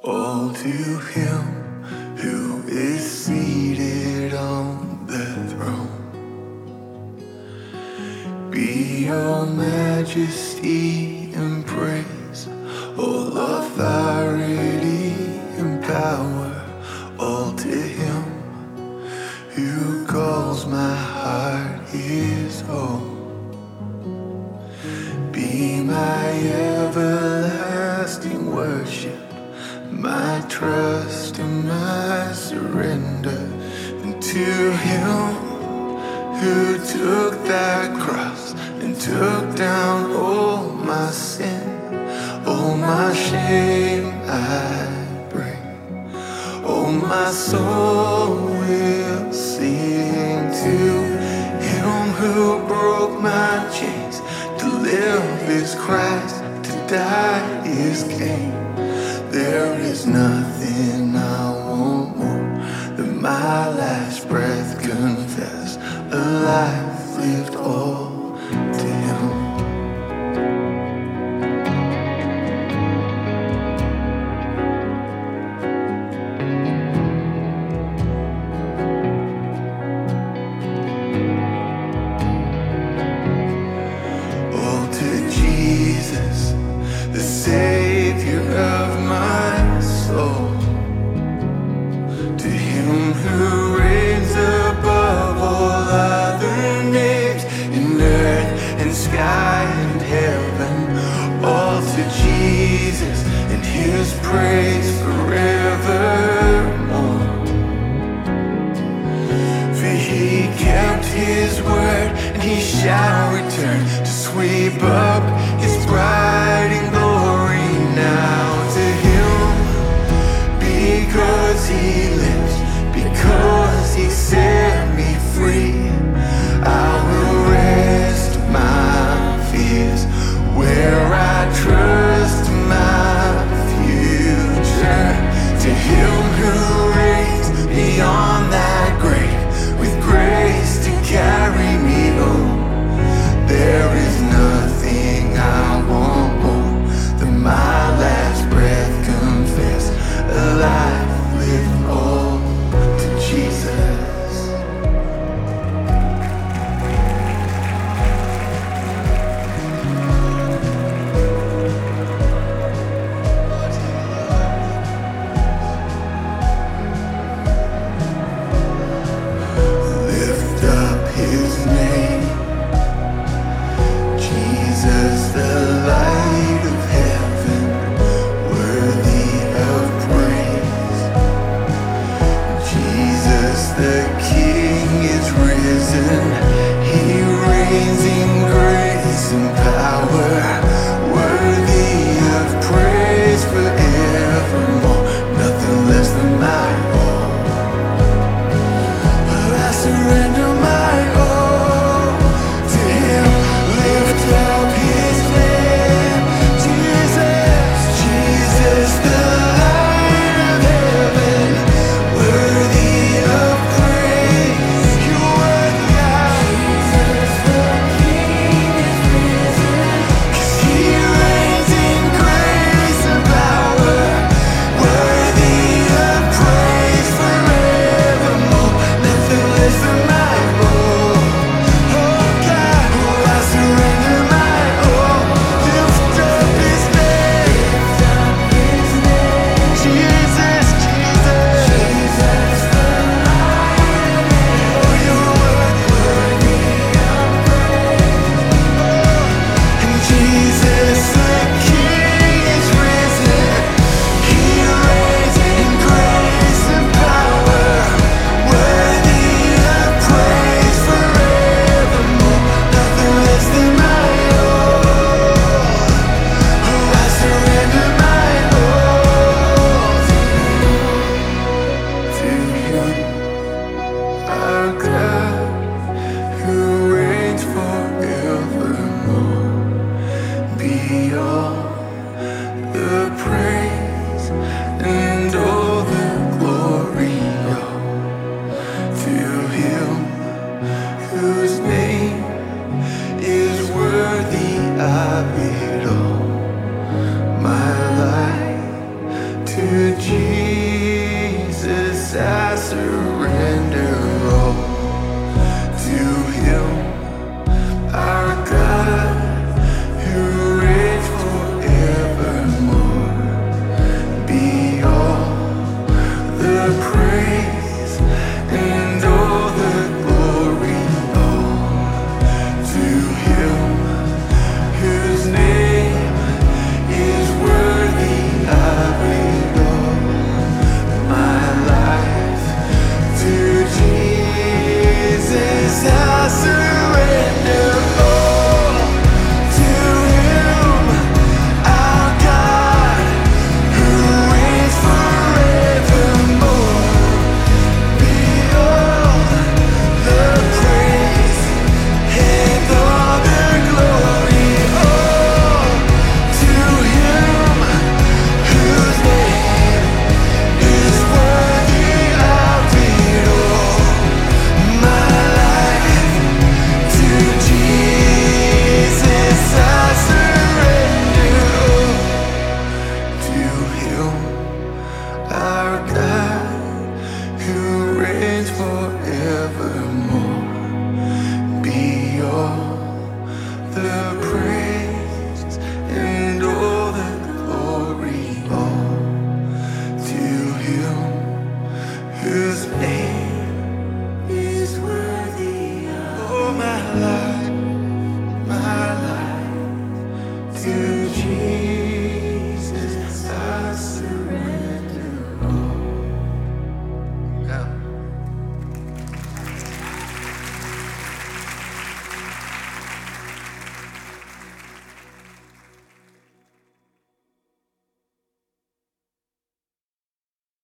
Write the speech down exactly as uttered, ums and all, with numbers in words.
All to him who is seated on the throne be all majesty and praise, all authority and power, all to him who calls my heart his own. Be my everlasting worship, my trust and my surrender. And to him who took that cross and took down all my sin, all my shame I bring, all my soul will sing. To him who broke my chains, to live is Christ, to die is gain. There is nothing I want more than my last breath confess, a life lived all to him. All to Jesus, the Savior of my soul. To him who reigns above all other names in earth and sky and heaven. All to Jesus and his praise forevermore. For he kept his word and he shall return to sweep up his bride in glory now. To him, because he lives, because he set me free, I will rest my fears where I trust my future. To him who reigns beyond that grave, with grace to carry me home, there is nothing I want more than my last breath confess, a life lived all to Jesus. Lift up his name, Jesus, the light of heaven, worthy of praise. Jesus, the King is risen, he reigns in grace and power.